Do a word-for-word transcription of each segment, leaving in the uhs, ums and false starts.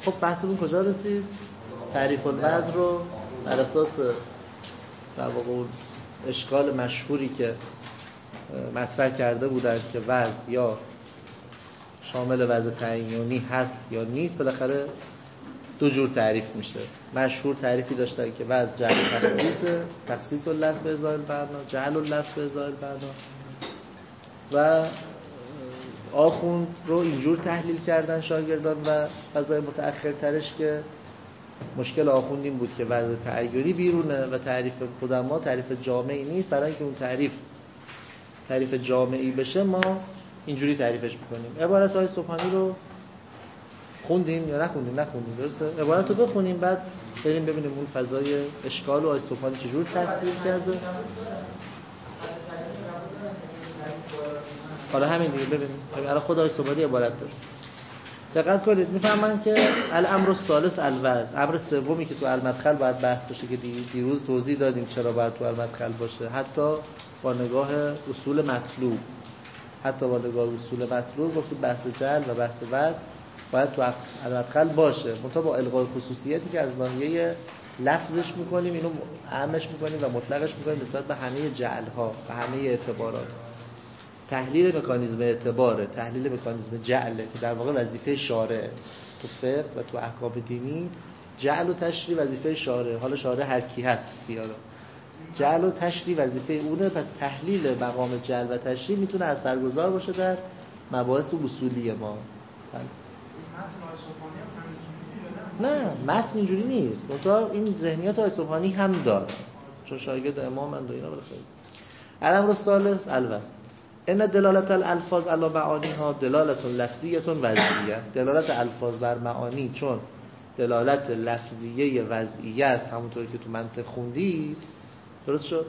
خب بحثمون کجا رسید؟ تعریف الوضع رو بر اساس در واقع اون اشکال مشهوری که مطرح کرده بودن که وضع یا شامل وضع تعیینی هست یا نیست، بالاخره دو جور تعریف میشه. مشهور تعریفی داشتن که وضع جعل تخصیص تخصیص اللفظ به ازای البنا، جعل اللفظ به ازای البنا، و آخوند رو اینجور تحلیل کردن شاگردان و فضای متأخرترش که مشکل آخوند این بود که وضع تعیینی بیرونه و تعریف قدما تعریف جامعی نیست. برای اینکه اون تعریف تعریف جامعی بشه ما اینجوری تعریفش میکنیم. عبارت های سبحانی رو خوندیم یا نخوندیم؟ نخوندیم، درسته؟ عبارت رو بخونیم بعد بریم ببینیم اون فضای اشکال و آیه سبحانی چجور تفسیر کرده. حالا همین دیگه ببینیم. الان خود آیه سبحانی عبارت داره. دقت کنید میفهمن که الامر الثالث الوضع، امر سومی که تو المدخل باید بحث بشه که دیروز توضیح دادیم چرا باید تو المدخل باشه، حتی با نگاه اصول مطلوب حتی با نگاه اصول مطلوب گفتیم بحث جعل و بحث وضع باید تو المدخل باشه، منتها با الغای خصوصیتی که از ناحیه لفظش میکنیم اینو عامش میکنیم و مطلقش میکنیم نسبت به همه جعل ها و همه اعتبارات. تحلیل مکانیزم اعتباره، تحلیل مکانیزم جعله که در واقع وظیفه شارع تو فقه و تو احکام دینی. جعل و تشریع وظیفه شارع، حالا شارع هر کی هست بیاره، جعل و تشریع وظیفه اونه. پس تحلیل مقام جعل و تشریع میتونه اثرگذار باشه در مباحث اصولی ما. نه متن اینجوری نیست، منتها این ذهنیت آیه سبحانی هم داره چون شاگرد امام اند و اینا. بخیر الامر الثالث الوضع ان دلالت الالفاظ علی معانیها دلالت لفظیه وضعیه. دلالت الفاظ بر معانی چون دلالت لفظیه وضعیه است، همونطوری که تو منطق خوندید، درست شد؟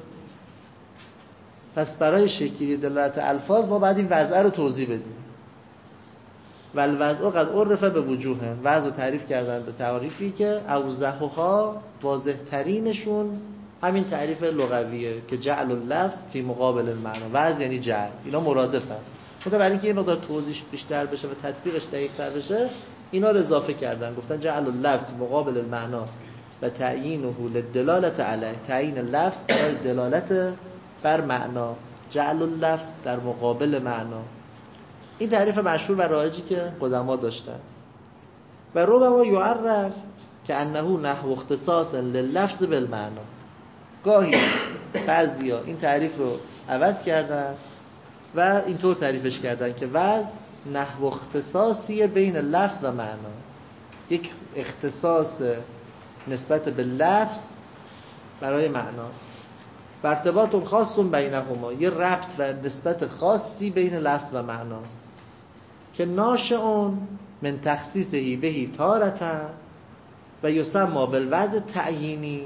پس برای شکلی دلالت الفاظ ما باید این وضع رو توضیح بدیم. و الوضع قد عرف به وجوه، وضع رو تعریف کردن به تعریفی که اوضحها واضح ترینشون همین تعریف لغویه که جعل اللفظ فی مقابل المعنی. وضع یعنی جعل، اینا مرادفن. خدا برای اینکه یه مقدار توضیح بیشتر بشه و تطبیقش دقیق‌تر بشه اینا رو اضافه کردن، گفتن جعل اللفظ مقابل المعنی و تعیینه للدلالت علیه، تعیین لفظ برای دلالت بر معنا، جعل اللفظ در مقابل معنا. این تعریف مشهور و رایجی که قدما داشتن. و ربما یعرف که انه نحو اختصاص لللفظ بالمعنا. گاهی بعضیا این تعریف رو عوض کردن و اینطور تعریفش کردن که وضع نحو اختصاصی بین لفظ و معنا، یک اختصاص نسبت به لفظ برای معنا. ارتباط خاص بینهما، یه ربط و نسبت خاصی بین لفظ و معناست که ناشئون من تخصیصه بهی تارتا و یسمى بالوضع تعیینی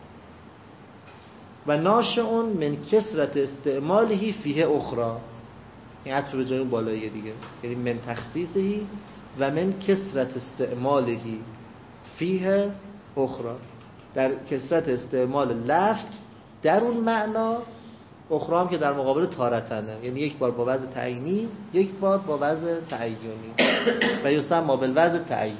و ناشئون من کثرت استعماله فیه اخرى. این عطف به جای اون بالاییه دیگه، یعنی من تخصیصه و من کثرت استعماله فیه اخرى، در کثرت استعمال لفظ در اون معنا، اخرى هم که در مقابل تارتنه، یعنی یک بار با وضع تعیینی یک بار با وضع تعیینی و یسمى بالوضع تعیینی.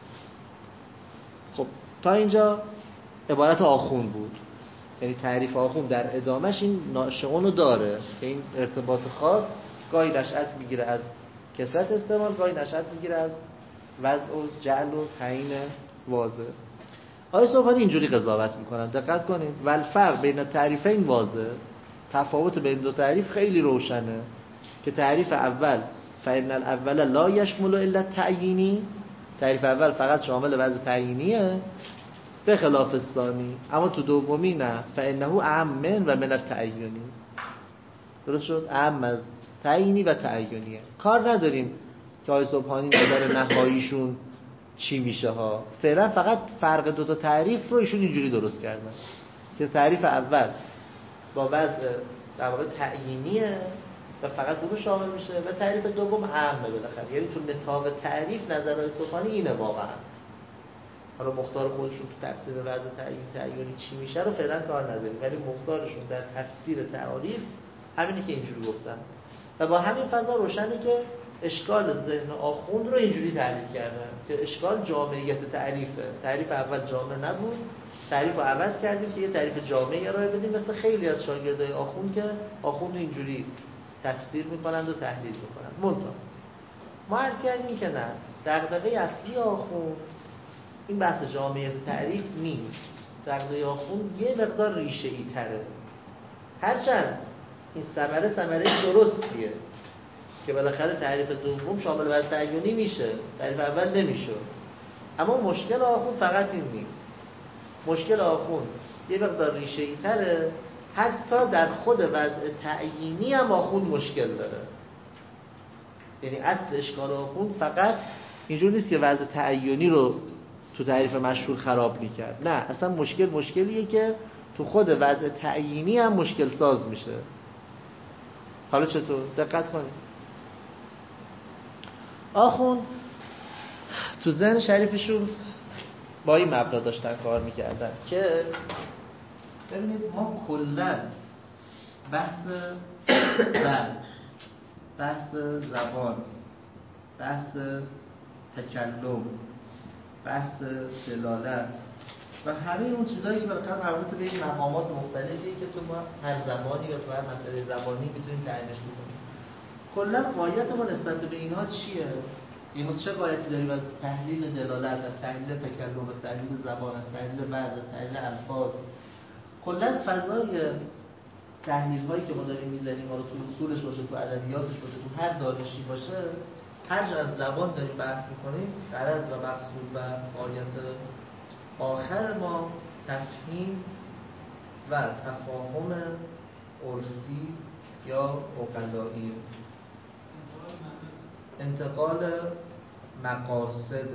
خب تا اینجا عبارت آخوند بود، یعنی تعریف آخوند در ادامش این ناشئون رو داره که این ارتباط خاص گاهی نشأت میگیره از کثرت استعمال، گاهی نشأت میگیره از وضع و جعل و تعیین واضح. آیه سبحانی اینجوری قضاوت میکنن، دقت کنید. و الفرق بین تعریفین واضح، تفاوت بین دو تعریف خیلی روشنه که تعریف اول فإن الاول لا يشمل الا التعیینی، تعریف اول فقط شامل وضع تعیینیه، به خلاف الثانی، اما تو دومی نه، فإنه اعم من و من التعیینی. درست شد؟ اعم از تعیینی و تعیینیه. کار نداریم که آیه سبحانی نظر نهاییشون چی میشه ها، فعلا فقط فرق دو تا تعریف رو ایشون اینجوری درست کردن که تعریف اول با وضع در واقع تعیینیه و فقط اون شامل میشه و تعریف دوم عامه بالاخره، یعنی تو نطاق تعریف نظرهای سبحانی اینه واقعا. حالا مختار خودشون تو تفسیر وضع تعیین تعیینی چی میشه رو فعلا کار نداریم، ولی مختارشون در تفسیر تعاریف همینه که اینجوری گفتن و با همین فضا روشنه که اشکال ذهن آخوند رو اینجوری تعریف کردن که اشکال جامعیت تعریفه. تعریف اول جامع نبود، تعریف رو عوض کردیم که یه تعریف جامعی ارائه بدیم، مثل خیلی از شاگردای آخوند که آخوند اینجوری تفسیر میکنند و تحلیل میکنند. منتها ما عرض کردیم که نه، دغدغه اصلی آخوند این بحث جامعیت تعریف نیست. دغدغه آخوند یه مقدار ریشه ای تره، هرچند این ثمره ثمره درستیه که بالاخره تعریف دوم شامل وضع تعیینی میشه، تعریف اول نمیشه. اما مشکل آخوند فقط این نیست. مشکل آخوند یه مقدار ریشه ای تره، حتی در خود وضع تعیینی هم آخوند مشکل داره. یعنی اصل اشکال آخوند فقط اینجور نیست که وضع تعیینی رو تو تعریف مشهور خراب میکرد، نه، اصلا مشکل مشکلیه که تو خود وضع تعیینی هم مشکل ساز میشه. حالا چطور؟ دقت کنید. آخوند تو ذهن شریفشون با این مبنا داشتن کار میکردن که ببینید ما کلاً بحث وضع، بحث زبان، بحث تکلم، بحث دلالت و همه اون چیزایی که بالاخره مربوط به این مقامات مختلفی که تو ما هر زمانی یا تو هر مسئله زبانی میتونیم تعیینش بکنیم، کلا قایت ما نسبت به اینها چیه؟ اینو چه قایتی داریم از تحلیل دلالت، از تحلیل تکلم، از تحلیل زبان، از تحلیل وضع، از تحلیل الفاظ. کلا فضای تحلیل هایی که ما داریم میزنیم، حالا تو اصولش باشه، تو ادبیاتش باشه، تو هر دانشی باشه، هر جا از زبان داریم بحث میکنیم، غرض و مقصود و غایت آخر ما تفهیم و تفاهم عرفی یا عقلایی، انتقال مقاصد.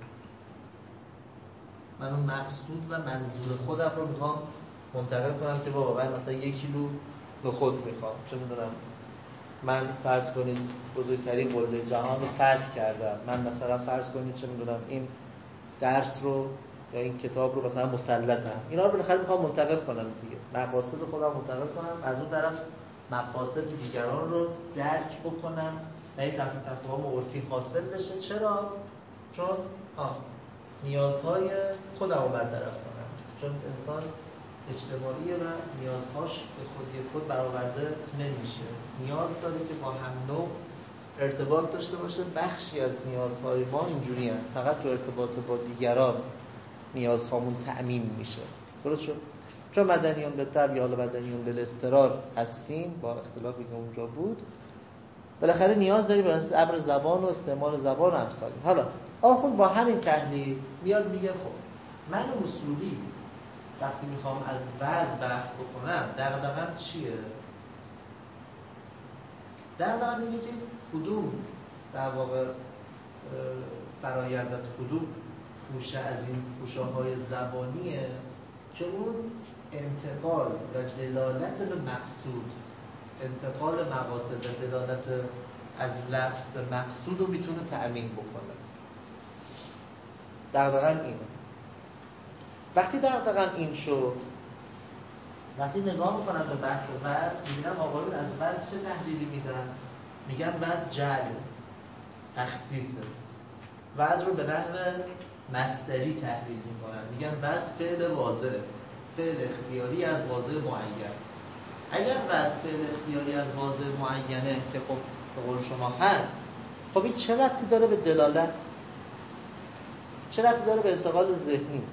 من اون مقصود و منظور خودم رو میخوام منتقل کنم که بابا من مثلا یک کیلو به خود میخوام، چه میدونم من فرض کنید بزرگترین قله جهان رو فتح کردم، من مثلا فرض کنید چه میدونم این درس رو یا این کتاب رو مثلا مسلطم، اینا رو بالاخره میخوام منتقل کنم دیگه، مقاصد خودم منتقل کنم، از اون طرف مقاصد دیگران رو درک بکنم و این تفاهم عرفی حاصل بشه. چرا؟ چون آه نیازهای خودم رو برطرف کنم، چون انسان اجتماعی و نیازهاش به خودی خود برآورده نمیشه، نیاز داره که با هم نوع ارتباط داشته باشه. بخشی از نیازهای ما اینجوری هست، فقط تو ارتباط با دیگران نیازهامون تأمین میشه. درست شد؟ چون مدنیون به طبع یا مدنیون به اضطرار هستیم، با اختلافی که اونجا بود، بالاخره نیاز داری به عبر زبان و استعمال زبان و امثال. حالا آخوند با همین تحلیل میاد میگه خب من اصولی وقتی میخوام از وضع بحث بکنم دغدغه‌م چیه؟ دغدغه‌م اینه که کدوم در واقع فرایند و کدوم پوشه از این پوشه‌های زبانیه که اون انتقال و دلالت به مقصود، انتقال مقاصد و دلالت از لفظ به مقصود رو میتونه تأمین بکنه. دغدغه‌م اینه. وقتی دغدغه‌م این شد، وقتی نگاه میکنم به بحث وضع، میبینم آقایون از وضع چه تحلیلی میدن؟ میگن وضع جعل، تخصیصه. وضع رو به نحو مصدری تحلیل میکنن، میگن وضع فعل واضح، فعل اختیاری از واضح معین. اگر وضع فعل اختیاری از واضح معینه که خب به قول شما هست، خب این چه ربطی داره به دلالت؟ چه ربطی داره به انتقال ذهنی؟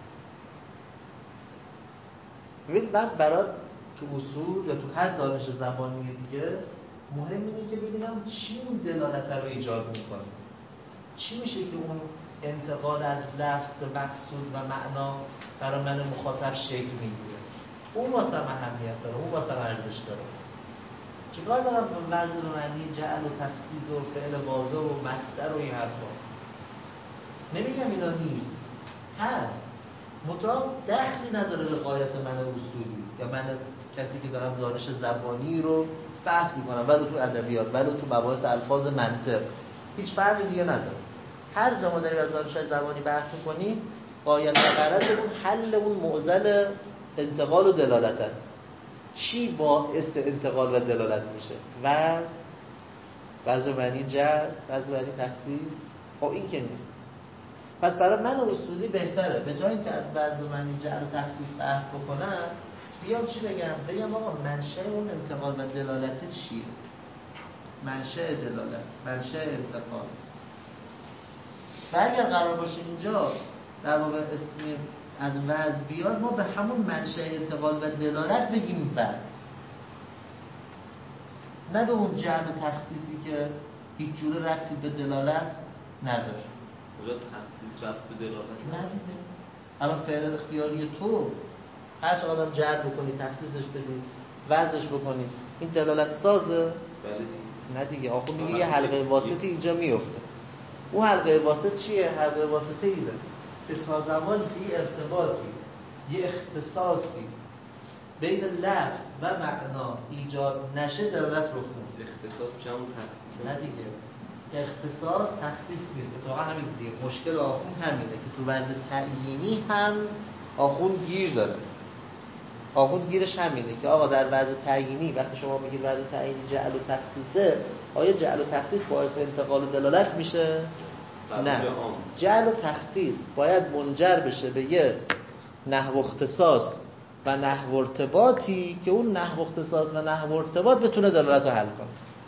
ببینید من برای تو اصول یا تو هر دانش زبانی دیگه مهم اینه که ببینم چی اون دلالت رو ایجاد میکنه، چی میشه که اون انتقال از لفظ به مقصود و معنا برای من مخاطب شکل میگیره. اون واسه من اهمیت داره، اون واسه من ارزش داره. چیکار دارم به وضع و معنی جعل و تفسیز و فعل واضح و مصدر و این حرفا؟ نمیگم اینا نیست، هست، مطلق دخلی نداره به غایت من اصولی یا من کسی که دارم دانش زبانی رو بحث میکنم، ولو تو ادبیات، ولو تو مباحث الفاظ منطق، هیچ فرقی دیگه نداره. هر جا ما داریم از دانش زبانی بحث میکنیم، غایت و غرض اون حل اون معضل انتقال و دلالت است. چی باعث انتقال و دلالت میشه؟ وضع وضع معنی جر، وضع معنی تخصیص. خب این که نیست. پس برای من اصولی بهتره به جای اینکه از وضع معنی جر و تخصیص بحث بکنم، بیام چی بگم؟ بگم آقا منشأ اون انتقال و دلالت چیه؟ منشأ دلالت، منشأ انتقال. و اگر قرار باشه اینجا در واقع اسمی از وضع بیاد، ما به همون منشأ انتقال و دلالت بگیم بس، نه به اون جعل و تخصیصی که هیچ جوره ربطی به دلالت نداره. اونجا تخصیص ربط به دلالت نه دیگه. الان فعل اختیاری تو هر چه آدم جعل بکنی، تخصیصش بدی، وضعش بکنی، این دلالت سازه؟ بله. نه دیگه. آخه میگه یه حلقه واسطی اینجا میفته. اون حلقه واسط چیه؟ حلقه واسطه ایده که تا زمانی که ارتباطی، یه اختصاصی بین لفظ و معنا ایجاد نشه دلالت رخ نمیده. اختصاص میشه همون تخصیص. نه دیگه. اختصاص تخصیص نیست. اتفاقا همین دیگه مشکل آخون همینه که تو وضع تعیینی هم آخون گیر داره. آخون گیرش همینه که آقا در وضع تعیینی وقتی شما میگید وضع تعیینی جعل و تخصیصه، آیا جعل و تخصیص باعث انتقال و دلالت میشه؟ نه. جعل و تخصیص باید منجر بشه به یه نحو اختصاص و نحو ارتباطی که اون نحو اختصاص و نحو ارتباط بتونه دلالت رو حل کنه.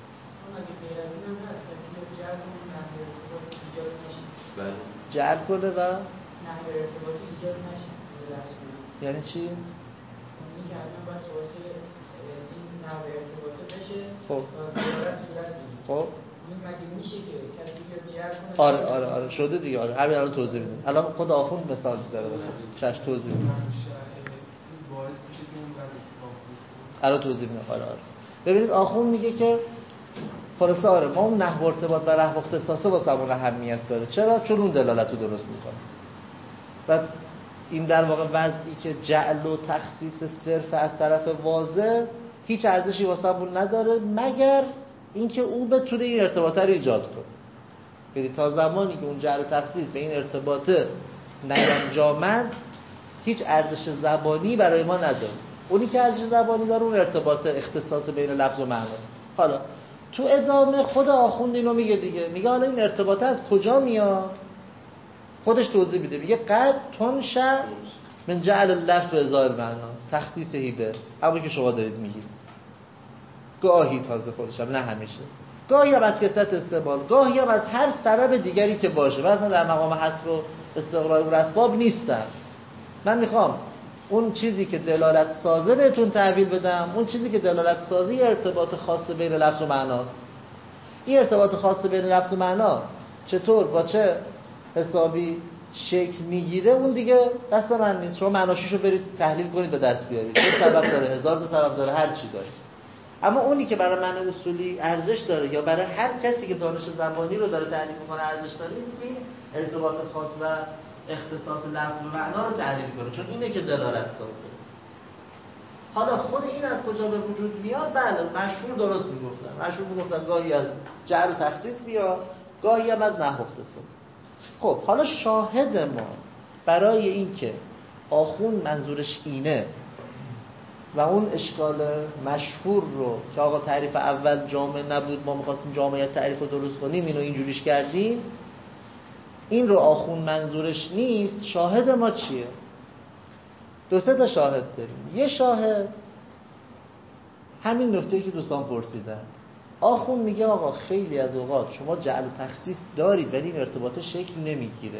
جعل کنه و نحو ارتباطی ایجاد نشه. یعنی چی؟ این که الان باید واسه این نحو ارتباطی بشه. خب تا دلالت صورت بگیره. خب این مگه میشه که کسی بیاد جعل کنه؟ آره آره آره شده دیگه. آره همین الان توضیح میدم. الان خود آخوند مثال زده واسه چش توضیح میدم. الان توضیح میدم. آره آره ببینید آخوند میگه که خلاصه آره ما اون نحو ارتباط و نحو اختصاصه واسه اون اهمیت داره. چرا؟ چون اون دلالت رو درست میکنه. و این در واقع وضعی که جعل و تخصیص صرف از طرف واضح هیچ ارزشی واسه اون نداره مگر اینکه اون بتونه این ارتباطه رو ایجاد کنه. یعنی تا زمانی که اون جعل و تخصیص به این ارتباطه نینجامد هیچ ارزش زبانی برای ما نداره. اونی که ارزش زبانی داره اون ارتباط اختصاص بین لفظ و معناست. حالا تو ادامه خود آخوند اینو میگه دیگه، میگه حالا این ارتباطه از کجا میاد؟ خودش توضیح میده، میگه قد تنشأ من جعل اللفظ به ازای معنا تخصیص هیبه، همون که شما دارید میگید. گاهی تازه خودش هم، نه همیشه، گاهی هم از کثرت استعمال، گاهی هم از هر سبب دیگری که باشه. مثلا در مقام حذف و استقرار و اسباب نیستن. من میخوام اون چیزی که دلالت سازه بهتون تحویل بدم. اون چیزی که دلالت سازی ارتباط خاص بین لفظ و معناست. این ارتباط خاص بین لفظ و معنا چطور با چه حسابی شکل میگیره اون دیگه دست من نیست. شما معناشیشو برید تحلیل کنید به دست بیارید. دو سبب داره، هزار دو سبب داره، هر چی داره. اما اونی که برای من اصولی ارزش داره یا برای هر کسی که دانش زبانی رو داره تعریف میکنه ارزش داره، اینه که ارتباط خاص و اختصاص لفظ و معنا رو تحلیل کنه، چون اینه که دلالت سازه. حالا خود این از کجا به وجود میاد؟ بله مشهور درست میگفتن. مشهور میگفتن گاهی از جعل و تخصیص میاد، گاهی هم از نحو اختصاص. خب حالا شاهد ما برای این که آخوند منظورش اینه و اون اشکال مشهور رو که آقا تعریف اول جامع نبود، ما می‌خواستیم جامعیت تعریف رو درست کنیم، اینو اینجوریش کردیم، این رو آخوند منظورش نیست. شاهد ما چیه؟ دو سه تا شاهد داریم. یه شاهد همین نکته‌ای که دوستان پرسیدن. آخوند میگه آقا خیلی از اوقات شما جعل و تخصیص دارید ولی این ارتباط شکل نمیگیره.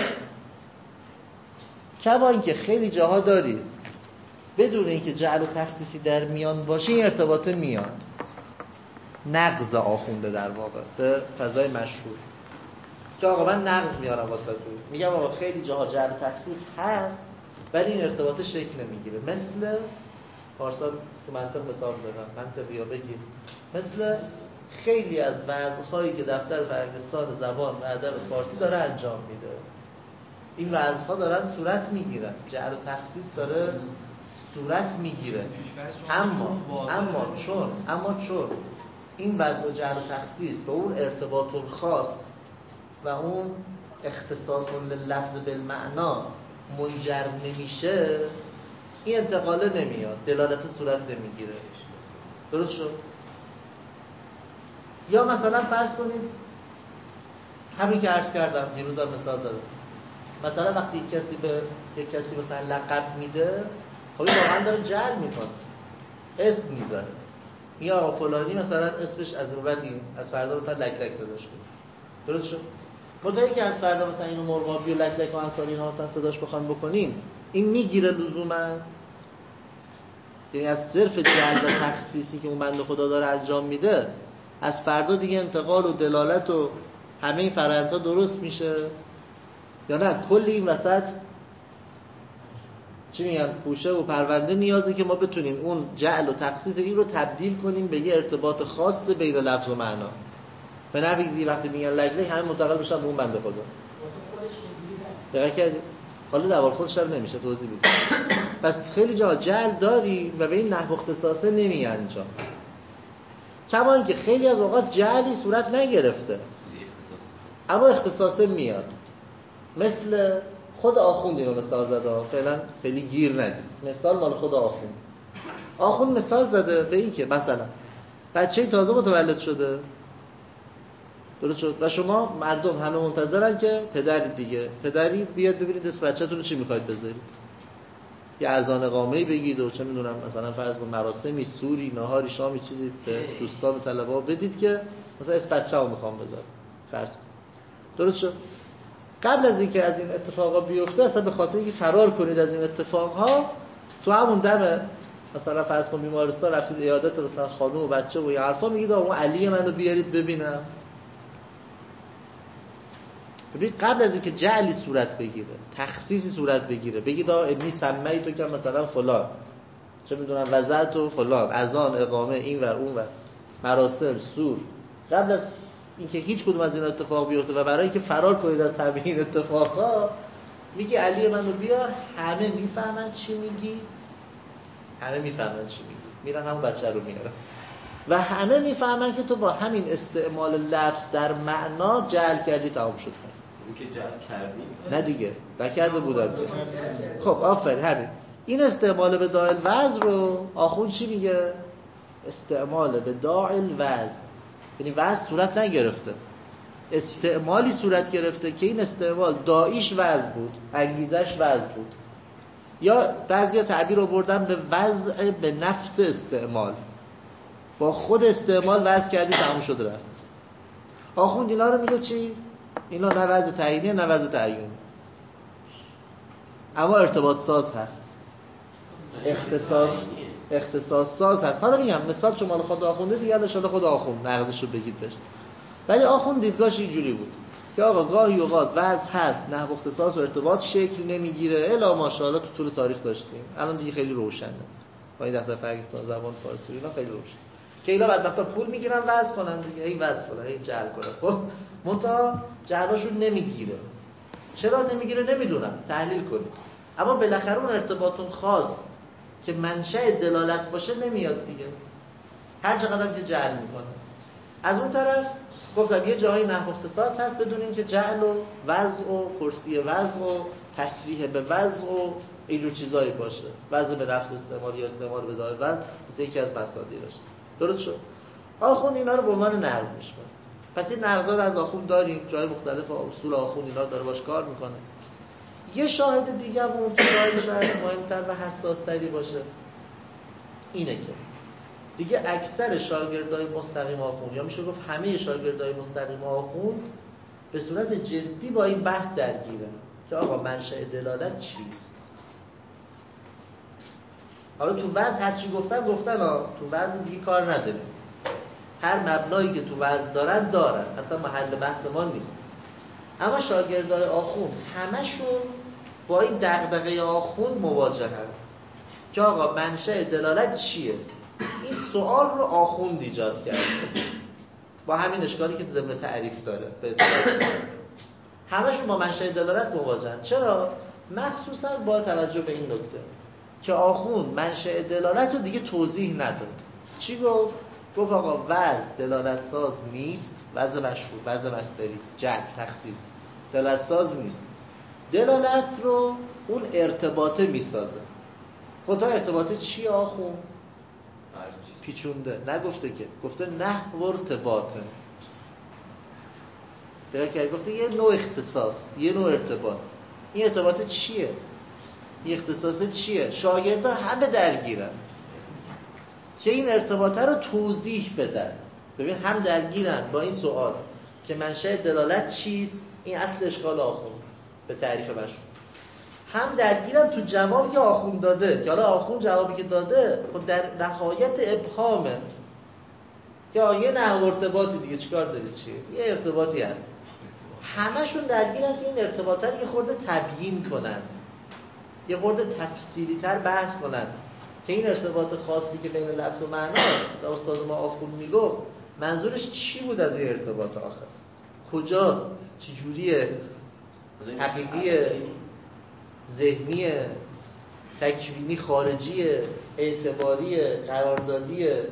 کما اینکه خیلی جاها دارید بدون اینکه جعل و تخصیصی در میان باشه این ارتباط میاد. نقض آخونده در واقع به فضای مشهور که آقا من نقض میارم واسه تو، میگم آقا خیلی جاها جعل و تخصیص هست ولی این ارتباط شکل نمیگیره. مثل پارسال تو منطق مثال زدم، منطقی ها بگیم، مثل خیلی از وضع‌هایی که دفتر فرهنگستان زبان و ادب فارسی داره انجام میده. این وضع‌ها دارن صورت میگیرن، جعل و تخصیص داره صورت میگیره. اما اما چون اما چون این وضع و جعل و تخصیص به اون ارتباط خاص و اون اختصاص للفظ بالمعنا منجر نمیشه، این انتقاله نمیاد، دلالت صورت نمیگیره. درست شد؟ یا مثلا فرض کنید همین که عرض کردم دیروز هم مثال دادم، مثلا وقتی یک کسی به یک کسی مثلا لقب میده، خب این واقعا داره جعل میکنه، اسم میذاره، یا فلانی مثلا اسمش از این بعد از فردا مثلا لک لک صداش کنه، درست شد؟ متأکد که از فردا مثلا اینو مرغابی و لک لک و امثال اینها مثلا صداش بخوام بکنیم، این میگیره لزوما؟ یعنی از صرف جعل و تخصیصی که اون بنده خدا داره انجام میده، از فردا دیگه انتقال و دلالت و همه این فرآیندها درست میشه یا نه؟ کلی این وسط چی میگن پوشه و پرونده نیازه که ما بتونیم اون جعل و تخصیص این رو تبدیل کنیم به یه ارتباط خاص بین لفظ و معنا. به نحوی وقتی میگن لک لک همه منتقل بشن به اون بنده خدا. دقیقاً کردی؟ حالا در واقع خودش هم نمیشه توضیح بدیم. پس خیلی جا جعل داری و به این نحو اختصاصه نمی انجام. کما اینکه خیلی از اوقات جعلی صورت نگرفته اما اختصاصه میاد، مثل خود آخوند اینو مثال زده، فعلا خیلی گیر ندید، مثال مال خود آخوند. آخوند مثال زده به این که مثلا بچه‌ی تازه متولد شده، درست شد، و شما مردم همه منتظرن که پدری دیگه پدری بیاد ببینید اسم بچه‌تون رو چی می‌خواید بذارید، یه اذان اقامه‌ای بگید و چه می‌دونم مثلا فرض کن مراسمی، سوری، نهاری، شامی، چیزی به دوستان و طلبه‌ها بدید که مثلا اسم بچه‌مو می‌خوام بذارم فرض کن، درست شد. قبل از اینکه از این اتفاقا بیفته، اصلا به خاطر اینکه فرار کنید از این اتفاقها، تو همون دم مثلا فرض کن بیمارستان رفتید عیادت مثلا خانم و بچه و این حرفا، میگید آقا علی منو بیارید ببینم. ببین قبل از اینکه جعلی صورت بگیره، تخصیصی صورت بگیره، بگید آقا ابنی سمی تو که مثلا فلان چه میدونم وضعت و فلان، اذان اقامه این ور اون ور مراسم سور، قبل از اینکه هیچ کدوم از این اتفاق بیفته و برای اینکه فرار کنید از همه این اتفاقا میگی علی منو بیار، همه میفهمن چی میگی، همه میفهمن چی میگی، میرن همون بچه رو میارن و همه میفهمن که تو با همین استعمال لفظ در معنا جعل کردی، تمام شد. اون که جعل کردی؟ نه دیگه نکرده بودن. خب آفرین، همین این استعمال به داعی الوضع رو آخوند چی میگه؟ استعمال به داعی الوضع، یعنی وضع صورت نگرفته، استعمالی صورت گرفته که این استعمال داعیش وضع بود، انگیزش وضع بود، یا بعضیا تعبیر رو بردن به وضع به نفس استعمال، با خود استعمال وضع کردی تمام شد رفت. آخوند اینا رو میگه چی؟ اینا نه وضع تعیینی نه وضع تعیینی، اما ارتباط ساز هست، اختصاص اختصاص ساز هست. حالا میگم مثال چون مال خود آخونده دیگه، ان شاءالله خود آخوند نقدش رو بگید بشه. ولی آخوند دیدگاهش اینجوری بود که آقا گاهی اوقات وضع هست، نحو اختصاص و ارتباط شکل نمیگیره، الا ماشاءالله تو طول تاریخ داشتیم، الان دیگه خیلی روشنه با این دفتر فرنگستان زبان فارسی اینا خیلی روشن که اینا بعد وقتا پول میگیرن وضع کنن دیگه، این وضع کنن، این جعل کنن. خب منتها جعلاشون نمیگیره. چرا نمیگیره نمیدونم، تحلیل کنید. اما بالاخره اون ارتباطون خاص که منشأ دلالت باشه نمیاد دیگه، هر چقدر که جعل میکنه. از اون طرف گفتم یه جایی نحو اختصاص هست بدونین که جعل و وضع و کرسی وضع و تصریح به وضع و اینجور چیزایی باشه، وضع به نفس استعمال یا استعمال به داعی وضع مثل یکی از مصادیرش. درست شد؟ آخوند اینا رو به عنوان نقض میشماره. پس این نقضا رو از آخوند داریم، جای مختلف اصول آخوند اینا داره باش کار میکنه. یه شاهد دیگه اون که شاید مهمتر و حساستری باشه اینه که دیگه اکثر شاگردای مستقیم آخوند، یا میشه گفت همه شاگردای مستقیم آخوند به صورت جدی با این بحث درگیره که آقا منشأ دلالت چیست. حالا تو وضع هرچی گفتن گفتن ها، تو وضع دیگه کار نداریم، هر مبنایی که تو وضع دارن دارن، اصلا محل بحث ما نیست. اما شاگردای آخوند همشون با این دغدغه آخوند مواجهن که آقا منشأ دلالت چیه. این سوال رو آخوند ایجاد کرده با همین اشکالی که ضمن تعریف داره. همشون با منشأ دلالت مواجهن. چرا؟ مخصوصا با توجه به این نکته که آخوند منشأ دلالت رو دیگه توضیح نداد. چی گفت؟ گفت آقا وضع دلالت ساز نیست، وضع مشهور، وضع مصدری، جعل، تخصیص دلالت ساز نیست. دلالت رو اون ارتباطه میسازه. خدا ارتباطه چی آخوند؟ پیچونده، نگفته که، گفته نحو ارتباطه. دیگه که گفته یه نوع اختصاص، یه نوع ارتباط. این ارتباط چیه؟ این اختصاص چیه؟ شاگردا همه درگیرن که این ارتباطه رو توضیح بدن. ببین هم درگیرن با این سوال که منشأ دلالت چیست، این اصل اشکال آخوند به تعریف مشهور. هم درگیرن تو جواب که آخوند داده، که حالا آخوند جوابی که داده خب در نهایت ابهامه که آیه نحو ارتباطی دیگه چیکار دارید چیه؟ یه ارتباطی هست. همشون درگیرن که این ارتباطه رو یه خورده تبیین کنن، یه خورده تفصیلی تر بحث کنن که این ارتباط خاصی که بین لفظ و معناست و استاد ما آخوند میگفت منظورش چی بود از این ارتباط آخر، کجاست، چجوریه، حقیقیه، ذهنیه، تکوینی، خارجیه، اعتباریه، قراردادیه.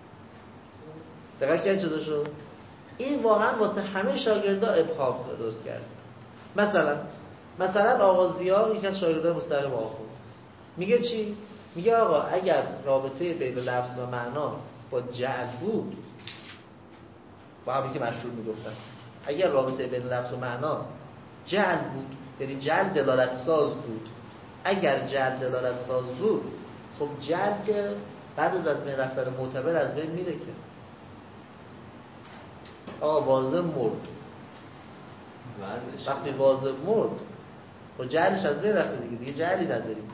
دقیق کنید چطور شد؟ این واقعا واسه همه شاگردا ابهام درست کرد. مثلا مثلا آقا ضیا یکی از شاگردان مستقیم آخوند میگه چی؟ میگه آقا اگر رابطه بین لفظ و معنا با جعل بود، با همین که مشهور میگفتن، اگر رابطه بین لفظ و معنا جعل بود، یعنی جعل دلالت ساز بود، اگر جعل دلالت ساز بود، خب جعل که بعد از از بین رفتن معتبر از بین میره که آقا واضح مرد. وقتی واضح مرد و جعلش از بین رفته دیگه دیگه جعلی نداریم.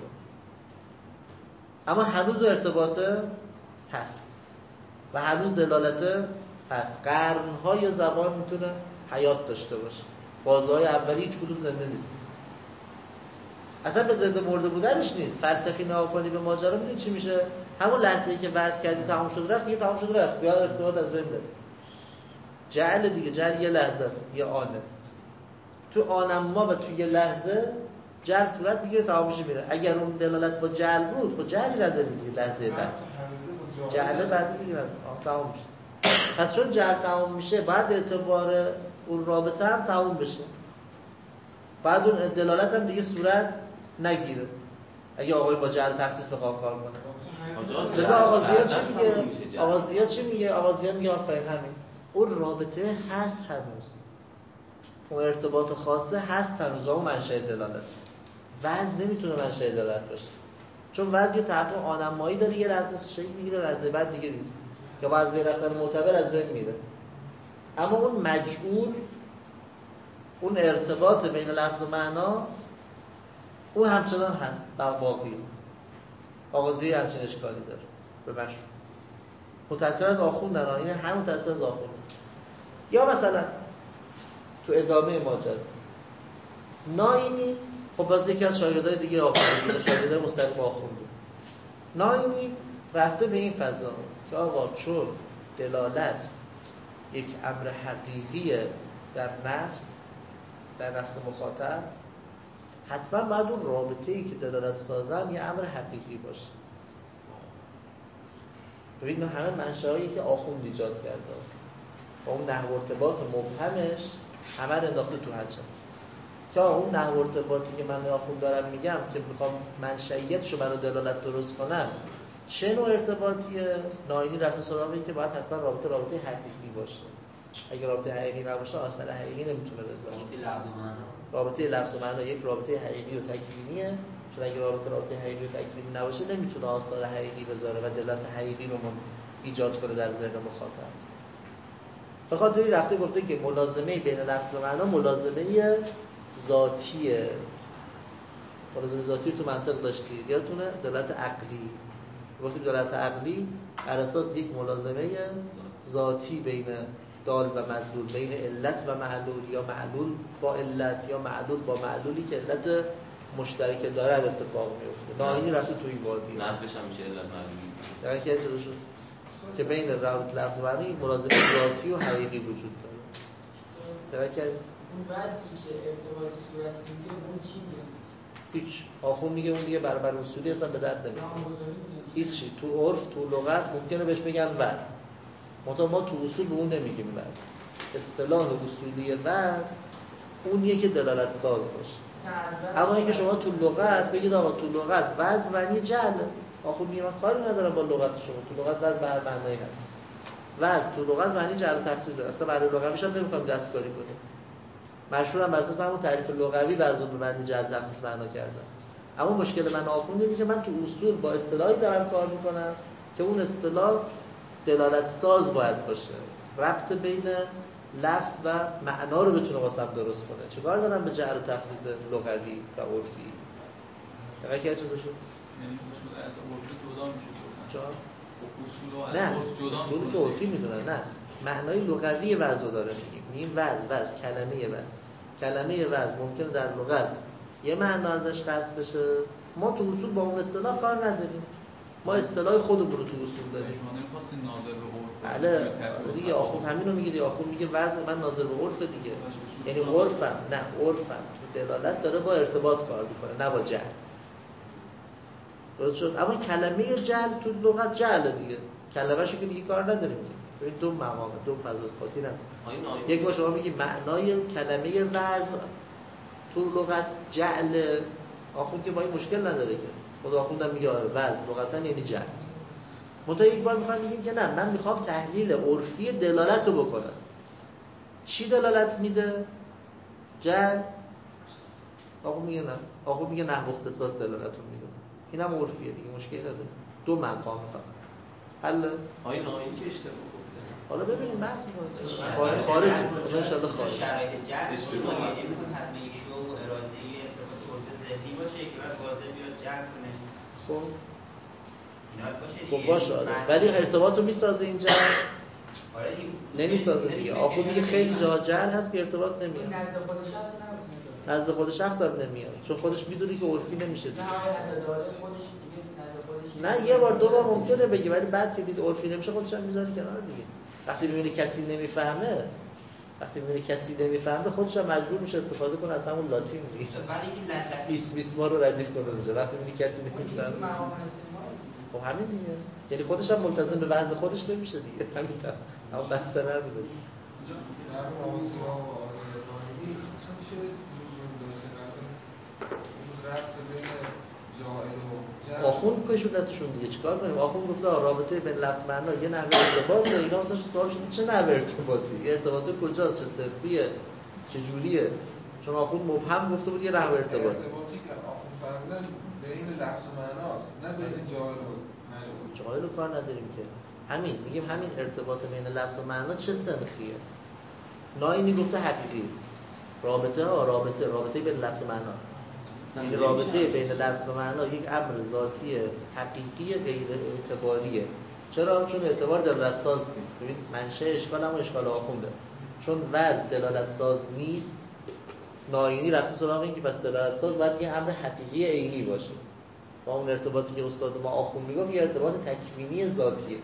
اما هنوز ارتباطه هست و هنوز دلالته هست. قرن‌های زبان میتونه حیات داشته باشه، بازهای اولی هیچ کدوم زنده نیست، اصلا به زنده مرده بودنش نیست. فلسفی نگاه کنی به ماجرا میدونی چی میشه؟ همون لحظه‌ای که وضع کردی تمام شد رفت، دیگه تمام شد رفت، بیا ارتباط از بین بره. جعل دیگه، جعل یه لحظه است، یه آنه. تو آنما و تو یه لحظه جعل صورت میگیره، تمام میشه میره. اگر اون دلالت با جعل بود خب جعلی نداره دیگه، لحظه بعد جعل بعد دیگه تمام میشه. پس چون جعل تمام میشه بعد اعتبار اون رابطه هم تمام بشه، بعد اون دلالت هم دیگه صورت نگیره اگه آقای با جعل تخصیص بخواد کار کنه. لذا آقا ضیا چی میگه؟ آقا ضیا چی میگه؟ آقا ضیا میگه آفرین همین، اون رابطه هست هنوز، اون ارتباط خاصه هست هنوز، اون منشأ دلالت. وضع نمیتونه منشأ دلالت باشه، چون وضع یه تحقیق آنمایی داره، یه لحظه شکل میگیره، لحظه بعد دیگه نیست، یا با از بین رفتن معتبر از بین میره. اما اون مجعول، اون ارتباط بین لفظ و معنا، اون همچنان هست و باقی. آقا ضیا همچین اشکالی داره به مشروع متأثر از آخوندن، این هم متأثر از آخوندن. یا مثلا تو ادامه ماجرا ناینی، خب باز یکی از شاگردای دیگه آخوند، شاگردای مستقیم آخوند، ناینی رفته به این فضا که آقا چون دلالت یک امر حقیقیه در نفس، در نفس مخاطب، حتما باید اون رابطه‌ای که دلالت سازن یه امر حقیقی باشه. ببین همه منشأهایی که آخوند ایجاد کرده و اون نحو ارتباط مبهمش همه رو انداخته تو هرچند که اون نحو ارتباطی که من آخوند دارم میگم که میخوام منشأیتشو برای دلالت درست کنم چه نوع ارتباطیه، ناینی رفته سراغ این که باید حتما رابطه رابطه حقیقی باشه. اگه رابطه حقیقی نباشه اثر حقیقی نمیتونه بذاره. رابطه لفظ و معنا یک رابطه حقیقی و تکوینیه، چون اگه رابطه رابطه حقیقی و تکوینی نباشه نمیتونه آثار حقیقی بذاره و دلالت حقیقی رو ایجاد کنه در ذهن مخاطب. به خاطر این رفته گفته که ملازمه بین لفظ و معنا ملازمه ذاتیه. ملازمه ذاتی رو تو منطق داشتید یادتونه؟ دلالت عقلی. گفتیم دلالت عقلی بر اساس یک ملازمه ذاتی بین دال و مدلول، بین علت و معلول، یا معلول با علت یا معلول با معلولی که علت مشترک داره اتفاق میفته. ناینی رفته توی این وادی نفعش هم میشه علت معلولی در که چطور شد که بین رابط لفظ و معنی ملازمه ذاتی و حقیقی وجود داره. در که اون وضعی که ارتباط صورت میگیره اون چی میگه؟ هیچ. آخون میگه اون دیگه برابر اصولی اصلا به درد نمیخوره. هیچی. تو عرف تو لغت ممکنه بهش بگن وضع، منتها ما تو اصول به اون نمیگیم وضع. اصطلاح اصولی وضع اونیه که دلالت ساز باشه. اما اینکه شما تو لغت بگید آقا تو لغت وضع معنی جعله، آخوند میگه من کاری ندارم با لغت شما، تو لغت وضع به هر معنایی هست. وضع تو لغت معنی جعل و تخصیصه، اصلا برای لغویش هم نمیخوایم دستکاری کنیم. مشهور هم بر اساس همون تعریف لغوی وضع به معنی جعل و تخصیص معنا کردن. اما مشکل من آخوند اینه که من تو اصول با اصطلاحی دارم کار میکنم که اون اصطلاح دلالت ساز باید باشه، ربط بین لفظ و معنا رو بتونه واسم درست کنه. چیکار دارم به جعل و تخصیص لغوی و عرفی؟ دقیقاً چه شد؟ یعنی اصول از عرفی جدا میشه. چرا؟ اصول نه، از عرف جدا اصول که عرفی میدونن. نه، معنای لغوی وضع رو داره میگیم. میگیم وضع، وضع، کلمه وضع. کلمه وضع ممکنه در لغت یه معنا ازش قصد بشه. ما تو اصول با اون اصطلاح کار نداریم. ما اصطلاح خودمون رو تو اصول داریم. شما نمی‌خواستین ناظر به عرف. بله دیگه آخوند همین رو میگه دیگه. آخوند میگه وضع من ناظر به عرف دیگه. یعنی عرفم، نه عرفم تو دلالت داره با ارتباط کار میکنه، نه با جعل. درست شد؟ اما کلمه جعل تو لغت جعل دیگه. کلمه‌شو که دیگه کار نداریم که. ببین دو مقامه، دو فضا خاصی نداره. یک با شما میگی معنای کلمه وضع تو لغت جعل، آخوند که با این مشکل نداره که. خدا آخوندم میگه آره وضع لغتاً یعنی جعل. منتها یک بار میخوام بگیم که نه، من میخوام تحلیل عرفی دلالت رو بکنم. چی دلالت میده؟ جعل. آخوند میگه نه، آخوند میگه نحو اختصاص دلالت رو میده. این هم عرفیه دیگه، مشکلی نداره. دو مقام فقط. حل؟ آین آین که اشتباه گفته. حالا ببینیم بحث می‌کنیم. خارج خارج ان شاء الله خارج. شرایط جعل یعنی میتونه حتما شو و اراده ارتباط عرف ذهنی باشه که بعد واضح بیاد جعل کنه. خب اینا باشه. خب باشه آره. ولی ارتباط رو میسازه این جعل. آره نمیسازه دیگه. آخوند میگه خیلی جا جعل هست که ارتباط نمیاد. نزد خود شخص نمیاد. نزد خود شخص هم نمیاد. چون خودش میدونی که عرفی نمیشه دیگه. نه آره خودش دیگه نزد خودش. نه یه بار دو بار ممکنه بگی، ولی بعد که دید عرفی نمیشه خودش هم میذاره کنار دیگه. وقتی میبینه کسی نمیفهمه، وقتی میبینه کسی نمیفهمه خودش هم مجبور میشه استفاده کنه از همون لاتین دیگه. ولی که لطفی بیس بیس ما رو ردیف کنه اونجا. وقتی میبینه کسی نمیفهمه خب همین دیگه. یعنی خودش هم ملتزم به وضع خودش نمیشه دیگه. همین هم. اما بحث نداره. در موضوع آزادی اصلا میشه وجود داشته مثلا اون ربط بین جاهل و جهل. آخوند کشوندتشون دیگه چیکار کنیم؟ آخوند گفته رابطه بین لفظ معنا یه نحوه ارتباط داره. اینا مثلا سوال شده چه نحوه ارتباطی؟ ارتباط کجاست؟ چه صرفیه؟ چه جوریه؟ چون آخوند مبهم گفته بود یه نحوه ارتباطی. ارتباطی که آخوند فرمودن بین لفظ و معناست، نه بین جاهل و مجهول. جاهل رو کار نداریم که. همین میگیم همین ارتباط بین لفظ و معنا چه سنخیه؟ ناینی گفته حقیقی. رابطه ها رابطه رابطه بین لفظ و معنا. این رابطه بین لفظ و معنا یک امر ذاتی حقیقی غیر اعتباریه. چرا؟ چون اعتبار دلالت ساز نیست. ببین منشأ اشکال هم اشکال آخونده. چون وضع دلالت ساز نیست، ناینی رفته سراغ این که پس دلالت ساز باید یه امر حقیقی عینی باشه. با اون ارتباطی که استاد ما آخوند میگفت یه ارتباط تکوینی ذاتیه.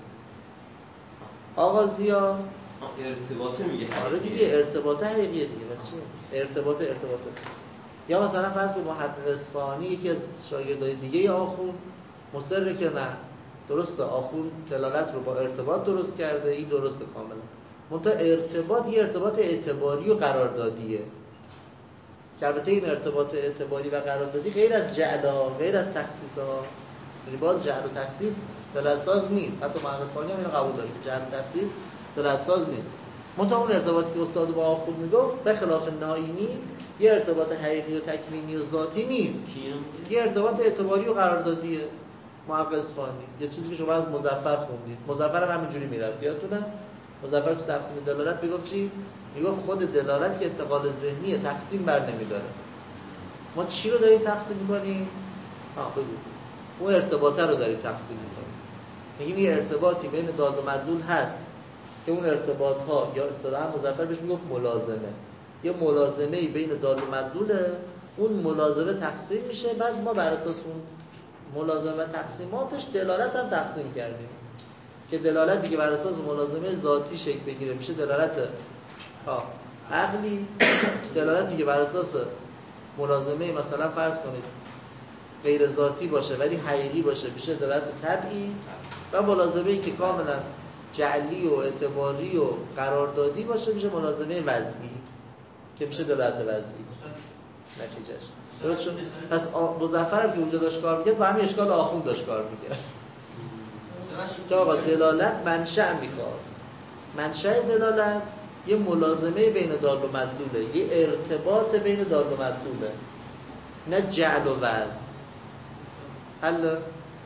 آغازیا ارتباطه میگه. آره دیگه ارتباط حقیقیه دیگه. بس چی؟ ارتباط ارتباط. یا مثلا فرض کن محقق اصفهانی یکی از شاگردای دیگه آخوند مصره که نه درسته آخوند دلالت رو با ارتباط درست کرده، این درسته کاملا. منتها ارتباط یه ارتباط اعتباری و قراردادیه. که البته این ارتباط اعتباری و قراردادی غیر از جعل غیر از تخصیص ها، یعنی باز جعل و تخصیص دلالت‌ساز نیست. حتی محقق اصفهانی هم اینو قبول داره که جعل و تخصیص دلالت‌ساز نیست. منتها اون ارتباطی که استاد با آخوند میگفت به خلاف ناینی یه ارتباط حقیقی و تکوینی و ذاتی نیست. یه ارتباط اعتباری و قراردادیه. محقق اصفهانی یه چیزی که شما از مظفر خوندید، مظفر هم همینجوری میرفت. یادتونه مظفر تو تقسیم دلالت میگفت چی؟ میگفت خود دلالت که انتقال ذهنیه، تقسیم بر نمیداره. ما چی رو داریم تقسیم میکنیم؟ ها بگو. اون ارتباطه رو داریم تقسیم میکنیم. میگیم یه ارتباطی بین دال و مدلول هست که اون ارتباط ها یا اصطلاحاً مظفر بهش میگفت ملازمه. یه ملازمه‌ای بین دال و مدلوله، اون ملازمه تقسیم میشه، بعد ما بر اساس اون ملازمه تقسیماتش دلالت هم تقسیم کردیم که دلالتی که بر اساس ملازمه ذاتی شکل بگیره میشه دلالت ها عقلی، دلالتی که بر اساس ملازمه مثلا فرض کنید غیر ذاتی باشه ولی حقیقی باشه میشه دلالت طبعی، و ملازمه‌ای که کاملا جعلی و اعتباری و قراردادی باشه میشه ملازمه وضعی که میشه دلالت وضعی. نتیجهش درست شد؟ پس مظفر که اونجا داشت کار میکرد با همین اشکال آخوند داشت کار میکرد که آقا دلالت منشأ میخواد. منشأ دلالت یه ملازمه بین دال و مدلوله، یه ارتباط بین دال و مدلوله، نه جعل و وزن. حل؟ قبل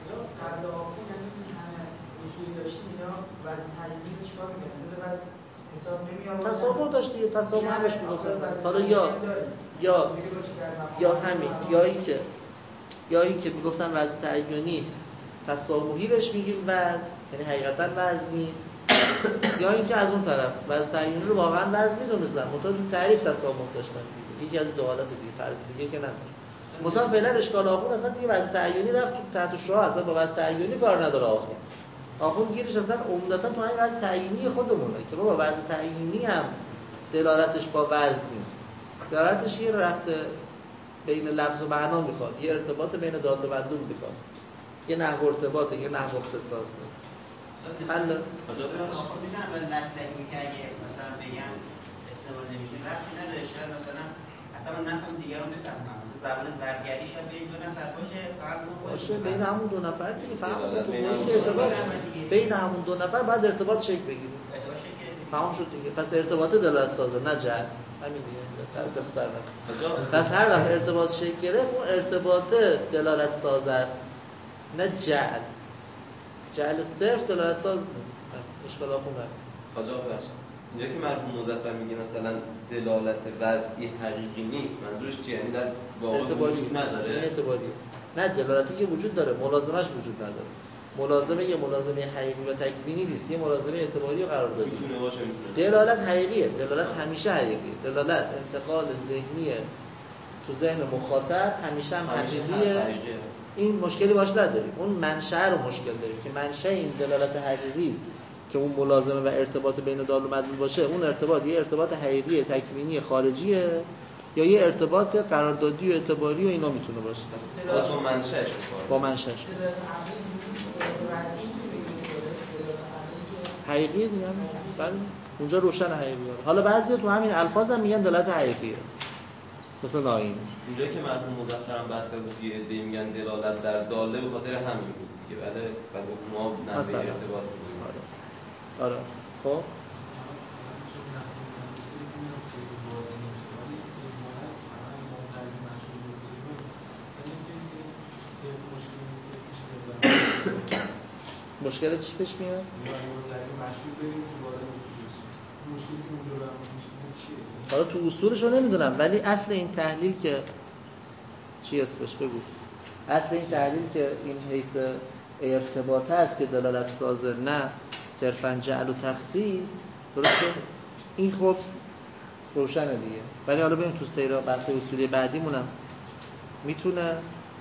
آخون یعنی این همه اصولی داشتیم اینا وزن تعیینی چیکار میکنن؟ وزن حساب نمیاد. تصابر داشت دیگه، تصابر همش میگفتن. حالا یا یا یا همین یا این که یا این که میگفتن وزن تعیینی تسامحی بهش میگیم وزن، یعنی حقیقتا وزن نیست، یا اینکه از اون طرف وزن تعیینی رو واقعا وزن میدونستن، منتها تو تعریف تسامح داشتن دیگه. یکی از دو حالت دیگه، فرض دیگه که نداره. منتها فعلا اشکال آخون اصلا دیگه وزن تعیینی رفت تو تحت شعاع، اصلا با وزن تعیینی کار نداره آخون. آخون گیرش اصلا عمدتا تو همین وزن تعیینی خودمونه که بابا وزن تعیینی هم دلالتش با وزن نیست، دلالتش یه ربط بین لفظ و معنا میخواد، یه ارتباط بین دال و مدلول میخواد، یه نحو ارتباطه، یه نحو اختصاصه. حل میتونم به نسبتی که اگه مثلا بگن استعمال نمیشه رفتی نداره، شاید مثلا اصلا من نفهم دیگه رو بفهمم، مثلا زبان زرگری شاید بین دو نفر باشه، فقط اون باشه بین همون دو نفر دیگه، فهم ارتباط بین همون دو نفر باید ارتباط شکل بگیره. فهم شد دیگه. پس ارتباط دلالت سازه نه جعل. همین دیگه دست در نکنه. پس هر وقت ارتباط شکل گرفت اون ارتباط دلالت سازه است نه جعل. جعل صرف دلالت ساز نیست. اشکال آخونه حاجا ببخشید اینجا که مرحوم مظفر میگه مثلا دلالت وضعی حقیقی نیست، منظورش چیه؟ یعنی در واقع وجود نداره؟ نه اعتباری. نه دلالتی که وجود داره، ملازمش وجود نداره. ملازمه یه ملازمه حقیقی و تکوینی نیست، یه ملازمه اعتباری و قراردادی. میتونه باشه میتونه. دلالت حقیقیه، دلالت همیشه حقیقیه. دلالت انتقال ذهنیه تو ذهن مخاطب، همیشه هم حقیقیه. این مشکلی باش نداریم. اون منشأ رو مشکل داریم که منشأ این دلالت حقیقی که اون ملازمه و ارتباط بین دال و مدلول باشه، اون ارتباط یه ارتباط حقیقی تکوینی خارجیه یا یه ارتباط قراردادی و اعتباری و اینا میتونه باشه. با منشأش با منشأش حقیقیه دیگه. بله اونجا روشن حقیقیه. حالا بعضیا تو همین الفاظ هم میگن دلالت حقیقیه، مثلا آیین. اونجا که مرحوم مظفر هم بحث کرد یه عده میگن دلالت در داله به خاطر همین بود که بعد بعد ما نحوه ارتباط بودیم. آره. آره. خب مشکل چی پیش میاد؟ حالا تو اصولش رو نمیدونم، ولی اصل این تحلیل که چی اسمش بگو، اصل این تحلیل که این حیث ارتباطه است که دلالت سازه، نه صرفاً جعل و تخصیص، درسته؟ این خب روشنه دیگه. ولی حالا بریم تو سیر بحث اصولی بعدیمونم میتونه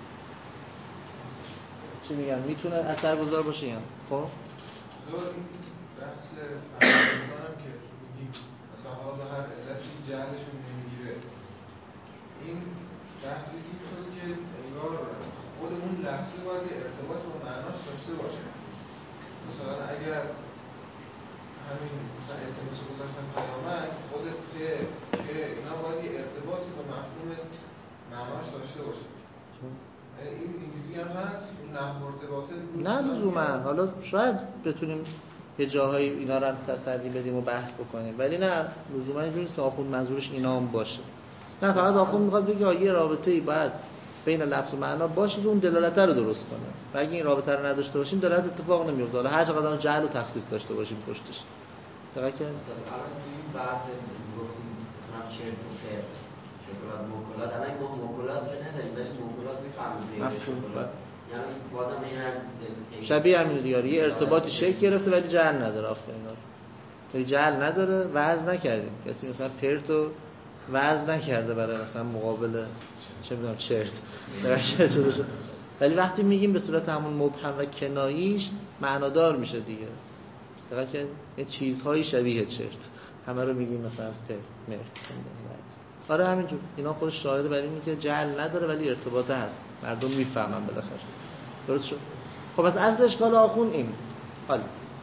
چی میگن میتونه اثرگذار باشه یا خب بحث فرهنگستان هم که میگیم مثلا حالا به هر علتی جهلشون نمیگیره، این بحثی که شده که انگار خود اون لحظه باید ارتباط با معناش داشته باشه. مثلا اگر همین مثلا اسمس رو گذاشتن پیامک، خودت که که اینا باید ارتباطی با مفهوم معناش داشته باشه. این اینجوری هم هست اون نحو ارتباطه نه لزوما. حالا شاید بتونیم یه جاهای اینا رو تسری بدیم و بحث بکنیم، ولی نه لزوما اینجوری نیست که آخوند منظورش اینا هم باشه. نه فقط آخوند میخواد بگه یه رابطه‌ای باید بین لفظ و معنا باشه که اون دلالت رو درست کنه. و اگه این رابطه رو نداشته باشیم دلالت اتفاق نمیفته. حالا هر چقدر جعل و تخصیص داشته باشیم پشتش. دقیقاً که الان این بحث گفتیم مثلا چرت و پرت شکلات موکولات، الان ما موکولات رو نداریم ولی موکولات میفهمیم مفهوم. یعنی بازم این شبیه همین دیگه، یه ارتباطی شکل گرفته ولی جعل نداره. آفرین. ولی جعل نداره، وزن نکردیم. کسی مثلا پرت و وزن نکرده برای مثلا مقابل چه میدونم چرت. ولی وقتی میگیم به صورت همون مبهم و کناییش معنادار میشه دیگه. دقیقاً که یه چیزهای شبیه چرت همه رو میگیم مثلا پرت مرد. آره همینجور. اینا خود شاهده برای اینه که جعل نداره ولی ارتباطه هست، مردم میفهمن بالاخره. درست شد؟ خب پس اصل اشکال آخوند این. حالا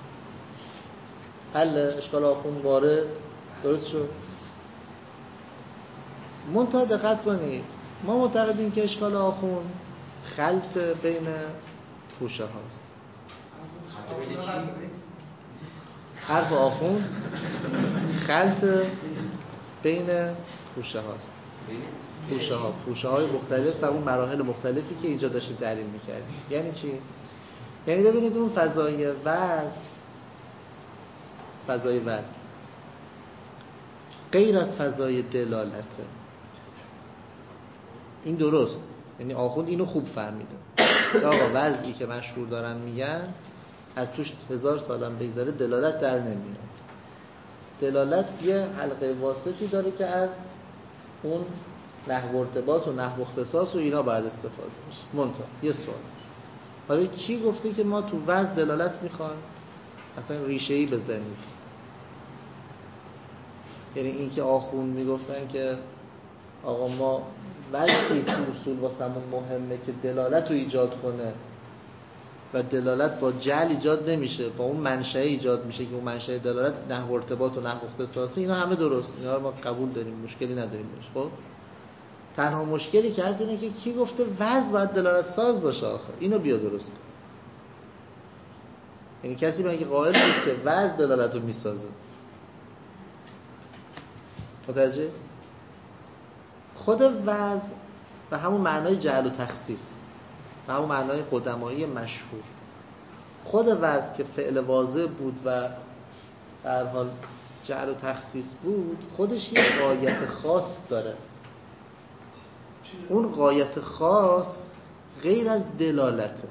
حل اشکال آخوند وارد درست شد. منتها دقت کنید ما معتقدیم که اشکال آخوند خلط بین خوشه هاست. حرف آخوند خلط بین خوشه هاست، خوشه ها خوشه های مختلف و اون مراحل مختلفی که اینجا داشتیم تعلیم میکردیم. یعنی چی؟ یعنی ببینید اون فضای وزن، فضای وزن غیر از فضای دلالته. این درست، یعنی آخوند اینو خوب فهمیده. آقا وضعی که مشهور دارن میگن از توش هزار سالم بگذاره دلالت در نمیاد. دلالت یه حلقه واسطی داره که از اون نحو ارتباط و نحو اختصاص و اینا باید استفاده بشه. منتها یه سوال، حالا کی گفته که ما تو وضع دلالت میخوایم؟ اصلا ریشه‌ای بزنید. یعنی این که آخوند میگفتن که آقا ما وضعی تو اصول واسمون مهمه که دلالت رو ایجاد کنه و دلالت با جعل ایجاد نمیشه، با اون منشأ ایجاد میشه که اون منشأ دلالت نحو ارتباط و نحو اختصاصی، اینا همه درست، اینا رو ما قبول داریم، مشکلی نداریم باشه. خب تنها مشکلی که هست اینه که کی گفته وضع باید دلالت ساز باشه آخه؟ اینو بیا درست کن. یعنی کسی مگه قائل نیست که وضع دلالت رو میسازه؟ متوجه؟ خود وضع و همون معنای جعل و تخصیص و همون معنای قدمایی مشهور، خود وضع که فعل واضح بود و در حال جعل و تخصیص بود، خودش یه غایت خاص داره. اون غایت خاص غیر از دلالته.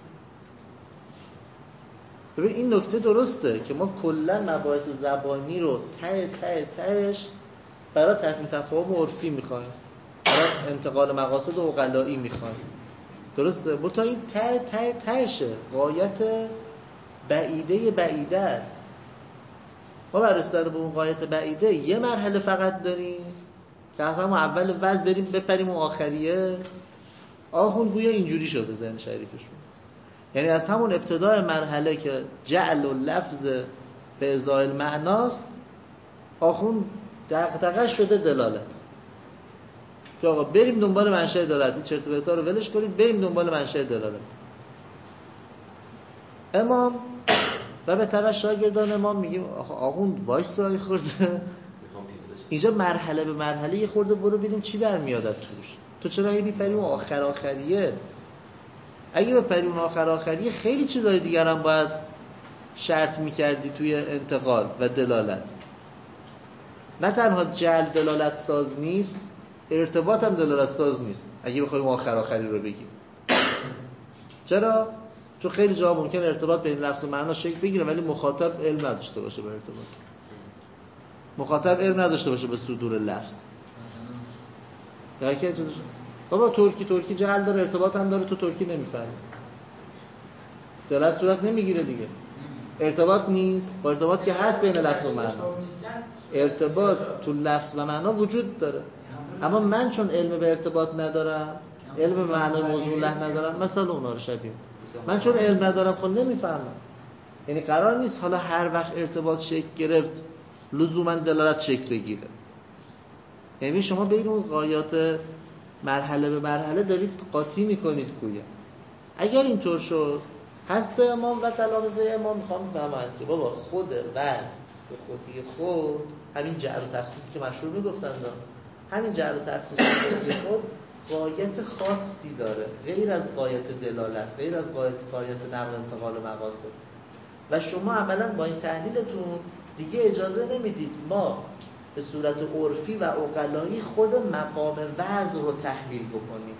ببین این نکته درسته که ما کلا مباحث زبانی رو ته ته تهش برای تفهیم تفاهم عرفی میخوایم، برای انتقال مقاصد عقلایی میخوایم، درسته؟ با تا این ته ته تهشه، غایت بعیده بعیده است. ما برای رسیدن به اون غایت بعیده یه مرحله فقط داریم که از همون اول وضع بریم بپریم اون آخریه. آخوند گویا اینجوری شده ذهن شریفشون، یعنی از همون ابتدای مرحله که جعل و لفظ به ازای معناست، آخوند دغدغه شده دلالت. که آقا بریم دنبال منشأ دلالت، این چرت و پرتا رو ولش کنید، بریم دنبال منشأ دلالت. امام و به طبع شاگردان امام میگیم آخوند وایسای خورده، اینجا مرحله به مرحله یه خورده برو ببینیم چی در میاد از توش. تو چرا هی میپری اون آخر آخریه؟ اگه بپری اون آخر آخریه خیلی چیزای دیگر هم باید شرط میکردی توی انتقال و دلالت. نه تنها جعل دلالت ساز نیست، ارتباط هم دلالت ساز نیست اگه بخوایم آخر آخری رو بگیم. چرا؟ چون خیلی جا ممکن ارتباط بین لفظ و معنا شکل بگیره ولی مخاطب علم نداشته باشه به ارتباط، مخاطب علم نداشته باشه به صدور لفظ. یکی چیزش بابا ترکی ترکی جعل داره، ارتباط هم داره، تو ترکی نمیفهمی، دلالت صورت نمیگیره دیگه. ارتباط نیست، با ارتباط که هست بین لفظ و معنا، ارتباط تو لفظ و معنا وجود داره. اما من چون علم به ارتباط ندارم، علم به معنای موضوع له ندارم، مثلا اونا رو شبیه من چون علم ندارم خود نمیفهمم. یعنی قرار نیست حالا هر وقت ارتباط شکل گرفت لزوما دلالت شکل بگیره. یعنی شما بین اون غایات مرحله به مرحله دارید قاطی میکنید گویا. اگر اینطور شد هست امام و تلامذه امام میخوام بفهمند که بابا خود وضع به خودی خود همین جعل و تخصیصی که مشهور میگفتن، همین جعل و تخصیصی به خود غایت خاصی داره غیر از غایت دلالت، غیر از غایت غایت نقل انتقال مقاصد. و شما عملا با این تحلیلتون دیگه اجازه نمیدید ما به صورت عرفی و عقلایی خود مقام وضع رو تحلیل بکنیم.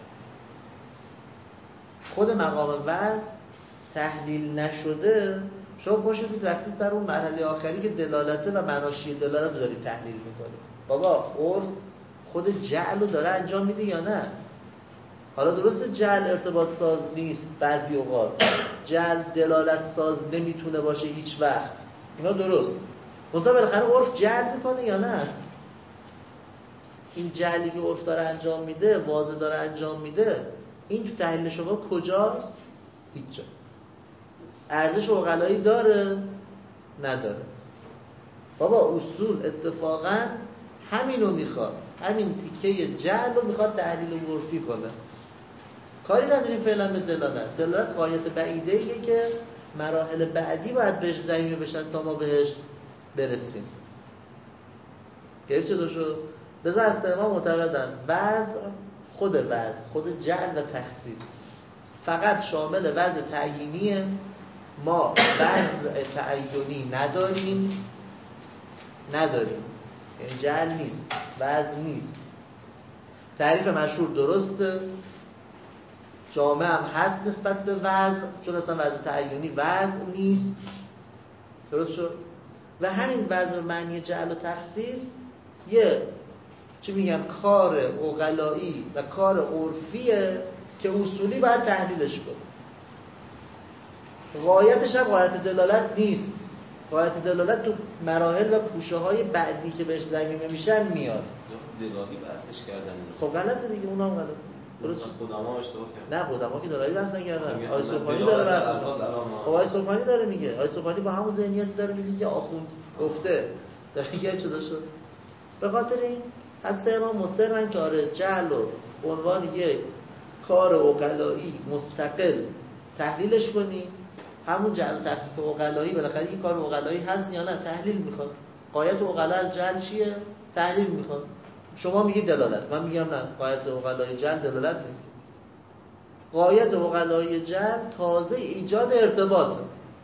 خود مقام وضع تحلیل نشده، شما باشید رفتید سر اون مرحله آخری که دلالته و معناشی دلالت رو دارید تحلیل میکنید. بابا عرف خود جعل رو داره انجام میده یا نه؟ حالا درسته جعل ارتباط ساز نیست، بعضی اوقات جعل دلالت ساز نمیتونه باشه هیچ وقت، اینا درست. منتها بالاخره عرف جعل میکنه یا نه؟ این جعلی که عرف داره انجام میده، واضح داره انجام میده، این تو تحلیل شما کجاست؟ هیچ جا. ارزش عقلایی داره؟ نداره. بابا اصول اتفاقا همینو میخواد. همین تیکه جعل رو میخواد تحلیل عرفی کنه. کاری نداریم فعلا به دلالت. دلالت غایت بعیده ایه که مراحل بعدی باید بهش ضمیمه بشن تا ما بهش برسیم. گرفت چطور شد؟ بذار از ما معتقدن وضع خود وضع خود جعل و تخصیص فقط شامل وضع تعیینیه. ما وضع تعیینی نداریم نداریم یعنی جعل نیست، وضع نیست. تعریف مشهور درسته، جامعه هم هست نسبت به وضع، چون اصلا وضع تعیینی وضع نیست. درست شد؟ و همین وضع معنی جعل و تخصیص یه چی میگن کار عقلایی و کار عرفیه که اصولی باید تحلیلش کنه. غایتش هم غایت دلالت نیست. غایت دلالت تو مراحل و پوشه های بعدی که بهش ضمیمه میشن میاد. دلالی بحثش کردن. خب غلطه دیگه، اونم غلطه. درست خداما اشتباه کردن. نه خداما که دلالی بحث نکردن. آقای سبحانی داره بحث می‌کنه. خب آقای سبحانی داره میگه. آقای سبحانی با همون ذهنیتی داره میگه که آخوند گفته. داره میگه چه شد؟ به خاطر این هست امام مصرن که آره جعل و عنوان یک کار عقلایی مستقل تحلیلش کنی. همون جعل تخصیص عقلایی بالاخره این کار عقلایی هست یا نه تحلیل میخواد. غایت عقلا از جعل چیه؟ تحلیل میخواد. شما میگید دلالت، من میگم نه، غایت عقلای جعل دلالت نیست. غایت عقلای جعل تازه ایجاد ارتباطه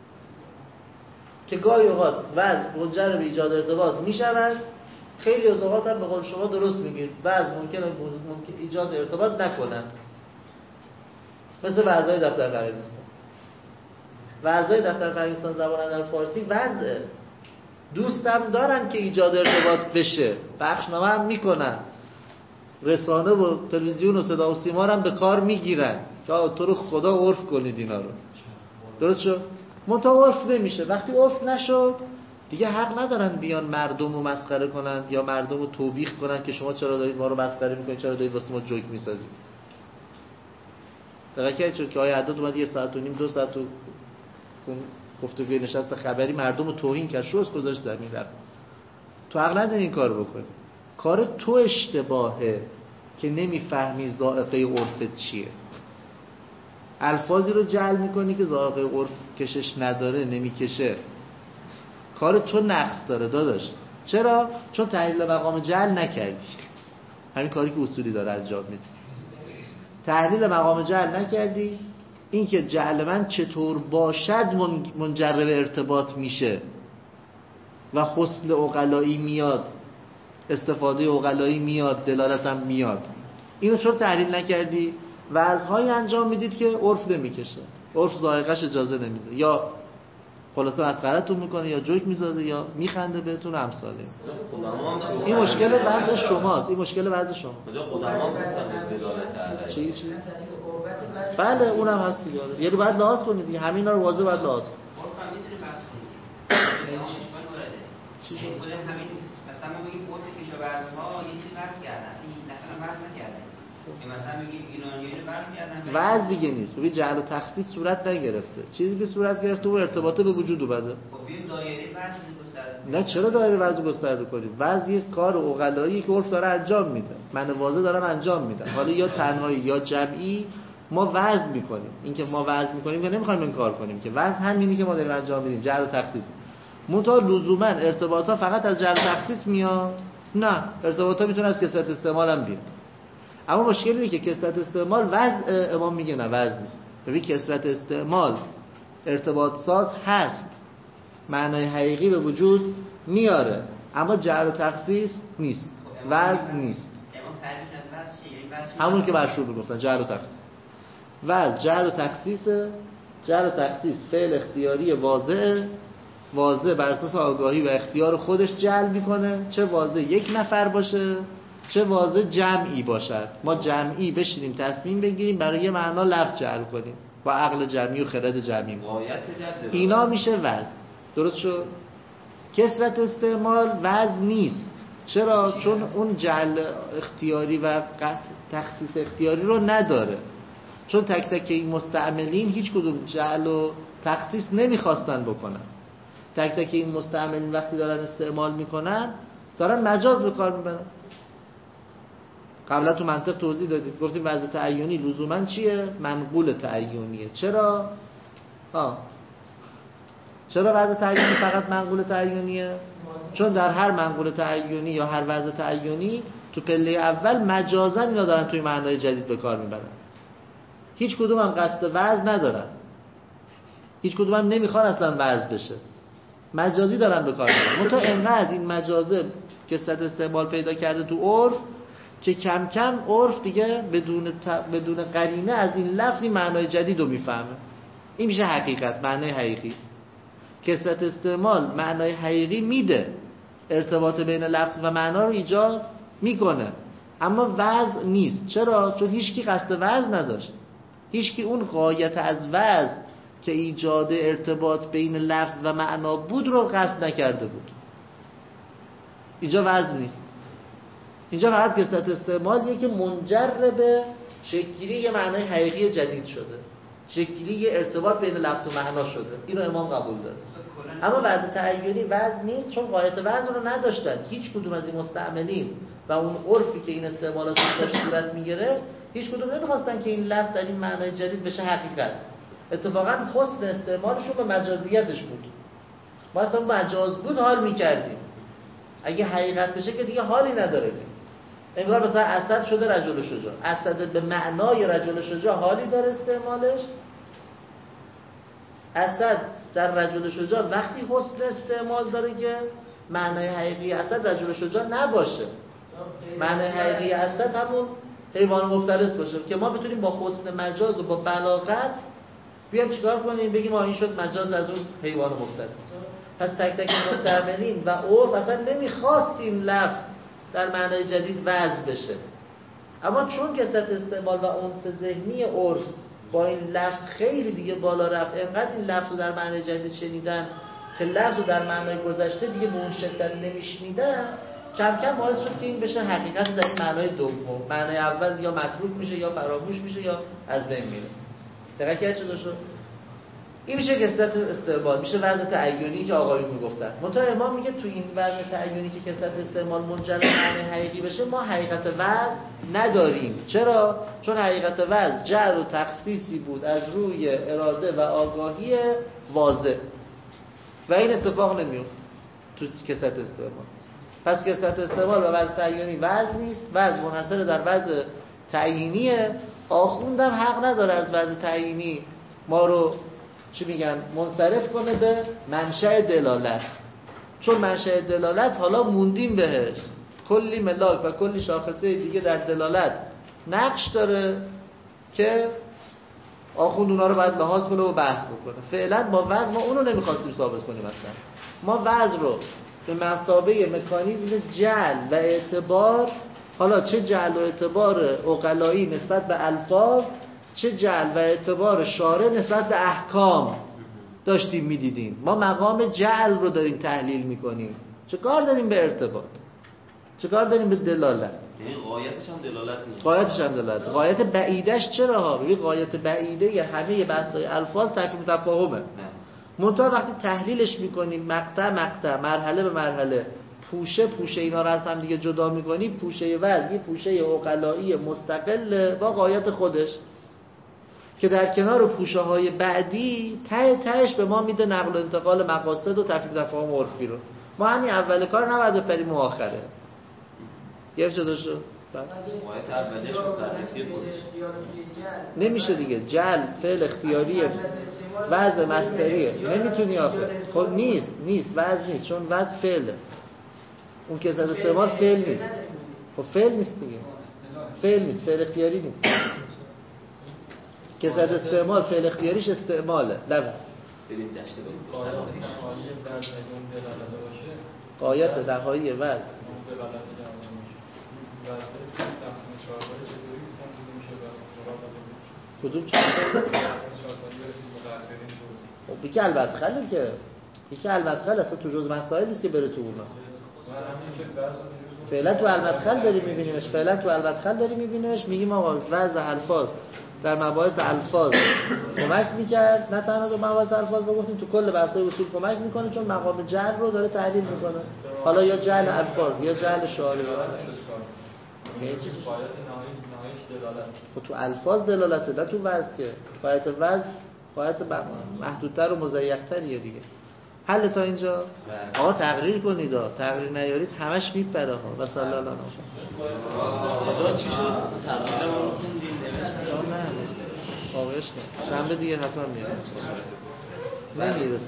که گاهی اوقات وضع منجر به ایجاد ارتباط میشود. خیلی از اوقات هم به قول شما درست میگید وضع ممکنه ممکن ایجاد ارتباط نکنند، مثل وضعای دفتر فرهنگستان. وضعای دفتر فرهنگستان زبان در فارسی وضعه، دوستم دارن که ایجاد ارتباط بشه، بخشنامه هم میکنن، رسانه و تلویزیون و صدا و سیما هم به کار میگیرن که تو رو خدا عرف کنید اینا رو. درست شد؟ منتها عرف نمیشه. وقتی عرف نشد دیگه حق ندارن بیان مردم رو مسخره کنن یا مردم رو توبیخ کنن که شما چرا دارید ما رو مسخره میکنید، چرا دارید واسه ما جوک میسازید. دقیقاً چون که آیه عدد اومد یه ساعت و نیم دو ساعت و گفتگوی نشست خبری مردم رو توهین کرد، شوز گذاشت زمین رفت. تو حق نداری این کار بکنی. کار تو اشتباهه که نمیفهمی ذائقه عرفت چیه. الفاظی رو جعل میکنی که ذائقه عرف کشش نداره، نمیکشه. کار تو نقص داره داداش. چرا؟ چون تحلیل مقام جعل نکردی. همین کاری که اصولی داره انجام میده. تحلیل مقام جعل نکردی. این که جعل من چطور باشد منجر به ارتباط میشه و خصل عقلایی میاد، استفاده عقلایی میاد، دلالتم میاد. اینو چون تحلیل نکردی وضع‌هایی انجام میدید که عرف نمیکشه، عرف ذائقه‌اش اجازه نمیده، یا خلاصه مسخره‌تون میکنه یا جوک میسازه یا میخنده بهتون امثاله. این مشکل وضع شماست، این مشکل وضع شماست. قدما گفتن دلالت علیه. چی چی؟ بله اونم هست دیگه. یعنی باید لحاظ کنید دیگه، همینا رو واضح باید لحاظ کنید. عرف میتونه بحث کنید. چی شد؟ خود همین مثلا ما بگیم عرف کشاورزها یه چیز بحث کردن، اصلا این نفر بحث نکردن. مثلا میگیم ایرانیان بحث کردن. وضع دیگه نیست. ببین جعل و تخصیص صورت نگرفته. چیزی که صورت گرفته اون ارتباطه به وجود اومده. خب ببین دایره بحث گسترده. نه چرا دایره وضع گسترده کنید؟ وضع یک کار عقلایی که عرف داره انجام میده. من واضح دارم انجام میدم. حالا یا تنهایی یا جمعی ما وضع میکنیم. این که ما وضع میکنیم که نمیخوایم این کار کنیم که وضع همینی که ما داریم انجام میدیم، جعل و تخصیص. منتها لزوما ارتباطا فقط از جعل و تخصیص میاد؟ نه، ارتباطا میتونه از کثرت استعمال هم بیاد. اما مشکلی اینه که کثرت استعمال وضع، امام میگه نه وضع نیست. ببین کثرت استعمال ارتباط ساز هست، معنای حقیقی به وجود میاره، اما جعل و تخصیص نیست، وضع نیست. همون که برشور میگفتن جعل و تخصیص. وضع جعل و تخصیص، جعل و تخصیص فعل اختیاری واضحه، واضح بر اساس آگاهی و اختیار خودش جعل میکنه، چه واضح یک نفر باشه چه واضح جمعی باشد. ما جمعی بشینیم تصمیم بگیریم برای یه معنا لفظ جعل کنیم با عقل جمعی و خرد جمعی، اینا میشه وضع. درست شد؟ کثرت استعمال وضع نیست. چرا؟ چون اون جعل اختیاری و تخصیص اختیاری رو نداره. چون تک تک این مستعملین هیچ کدوم جعل و تخصیص نمیخواستن بکنن. تک تک این مستعملین وقتی دارن استعمال میکنن دارن مجاز به کار میبرن. قبلا تو منطق توضیح دادیم، گفتیم وضع تعینی لزوما چیه؟ منقول تعینیه. چرا؟ ها چرا وضع تعینی فقط منقول تعینیه؟ چون در هر منقول تعینی یا هر وضع تعینی تو پله اول مجازا اینا دارن توی معنای جدید به کار میبرن. هیچ کدوم هم قصد وضع ندارن، هیچ کدوم هم نمیخوان اصلا وضع بشه، مجازی دارن به کار میبرن. منتها انقدر این مجازه کثرت استعمال پیدا کرده تو عرف که کم کم عرف دیگه بدون ت... بدون قرینه از این لفظ این معنای جدید رو میفهمه. این میشه حقیقت، معنای حقیقی. کثرت استعمال معنای حقیقی میده، ارتباط بین لفظ و معنا رو ایجاد میکنه، اما وضع نیست. چرا؟ چون هیچکی قصد وضع نداشت، هیچکی اون غایت از وضع که ایجاد ارتباط بین لفظ و معنا بود رو قصد نکرده بود. اینجا وضع نیست، اینجا فقط کثرت استعمالیه که منجر به شکل‌گیری یه معنای حقیقی جدید شده، شکل‌گیری یه ارتباط بین لفظ و معنا شده. اینو امام قبول داره. اما وضع تعینی وضع نیست، چون غایت وضع رو نداشتن. هیچ کدوم از این مستعملین و اون عرفی که این استعمالات داشت صورت میگیره، هیچ کدوم نمیخواستن که این لفظ در این معنای جدید بشه حقیقت. اتفاقا حسن استعمالشون به مجازیتش بود. ما اصلا مجاز بود حال میکردیم، اگه حقیقت بشه که دیگه حالی نداره. که انگار مثلا اسد شده رجل شجاع، اسد به معنای رجل شجاع حالی داره استعمالش. اسد در رجل شجاع وقتی حسن استعمال داره که معنای حقیقی اسد رجل شجاع نباشه، معنای حقیقی اسد همون حیوان مفترس باشه، که ما بتونیم با حسن مجاز و با بلاغت بیام چیکار کنیم، بگیم آ این شد مجاز از اون حیوان مفترس. پس تک تک مستعملین و عرف اصلا نمیخواست این لفظ در معنای جدید وضع بشه، اما چون کثرت استعمال و انس ذهنی عرف با این لفظ خیلی دیگه بالا رفت، انقدر این لفظ رو در معنای جدید شنیدن که لفظ رو در معنای گذشته دیگه به اون شدت نمیشنیدن، کم کم باعث شد که این بشه حقیقت در معنای دوم. معنای اول یا متروک میشه یا فراموش میشه یا از بین میره. دقیقاً چه چطور شد؟ این میشه کثرت استعمال، میشه وضع تعینی که آقایون میگفتن. منتها امام میگه تو این وضع تعینی که کثرت استعمال منجر به معنی حقیقی بشه، ما حقیقت وضع نداریم. چرا؟ چون حقیقت وضع جعل و تخصیصی بود از روی اراده و آگاهی واضح و این اتفاق نمیفته تو کثرت استعمال. پس کثرت استعمال و وضع تعینی وضع نیست، وضع منحصر در وضع تعینیه. آخوندم حق نداره از وضع تعینی ما رو چی میگن منصرف کنه به منشأ دلالت، چون منشأ دلالت حالا موندیم بهش، کلی ملاک و کلی شاخصه دیگه در دلالت نقش داره که آخوند اونا رو باید لحاظ کنه و بحث بکنه. فعلا با وضع ما اونو نمیخواستیم ثابت کنیم، اصلا ما وضع رو به مثابه مکانیزم جعل و اعتبار، حالا چه جعل و اعتبار عقلایی نسبت به الفاظ، چه جعل و اعتبار شارع نسبت به احکام داشتیم میدیدیم. ما مقام جعل رو داریم تحلیل میکنیم، چه کار داریم به ارتباط، چه کار داریم به دلالت. یعنی غایتش هم دلالت نیست، غایتش هم دلالت. غایت بعیدش چرا ها؟ ببین غایت بعیده همه بحث‌های الفاظ تفهیم تفاهمه. منتها وقتی تحلیلش میکنیم مقطع مقطع، مرحله به مرحله، پوشه پوشه اینا رو از هم دیگه جدا میکنیم، پوشه وضع یه پوشه عقلایی مستقل با غایت خودش که در کنار پوشه های بعدی ته تهش به ما میده نقل و انتقال مقاصد و تفهیم تفاهم عرفی رو. ما همین اول کار نباید بپریم آخره. یه چه داشت غایت اولش بررسی خودش نمیشه دیگه. جعل فعل اختیاریه، وضع مصدریه، نمیتونی آخه. خب نیست نیست وضع نیست، چون وضع فعله. اون که زد استعمال فعل نیست. خب فعل نیست دیگه، فعل نیست، فعل اختیاری نیست. که زد استعمال فعل اختیاریش استعماله، لفظ. بریم داشته بریم. غایت نهایی وضع کدوم چند خب بگه المدخله که یکی المدخل اصلا تو جز مسائل نیست که بره تو اونا. فعلا تو المدخل داری میبینیمش، فعلا تو المدخل داری میبینیمش. میگیم آقا وضع الفاظ در مباحث الفاظ کمک میکرد، نه تنها تو مباحث الفاظ بگفتیم تو کل بحث‌های اصول کمک میکنه، چون مقام جعل رو داره تحلیل میکنه. حالا یا جعل الفاظ یا جعل شعاری. یعنی چی؟ فایده نهایی نهاییش دلالت. خب تو الفاظ دلالته، نه تو وزن که. فایده وزن فایده محدودتر و مضیق‌تریه دیگه. حل تا اینجا آقا تقریر کنید ها، تقریر نیارید همش میپره ها. و صلی الله علیه و آقا چی شد؟ تقریرمون خوندیم نوشتیم. نه واقعش نه، شنبه دیگه حتما میاد. نمیرسه.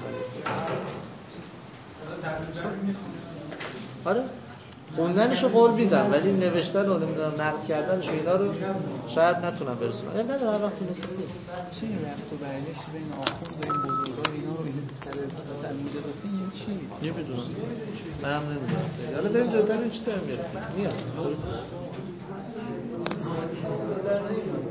آره خوندنشو قول میدم ولی نوشتن رو نمیدونم نقد کردنش و اینا رو شاید نتونم برسونم. اه نداره هر وقتی مثل چی رفت و برگشت بین آخوند و این بزرگان اینا رو این سر سر میده گفتین یه چی؟ نمیدونم منم نمیدونم. حالا بریم جلوتر این چی دارم میاد میاد درست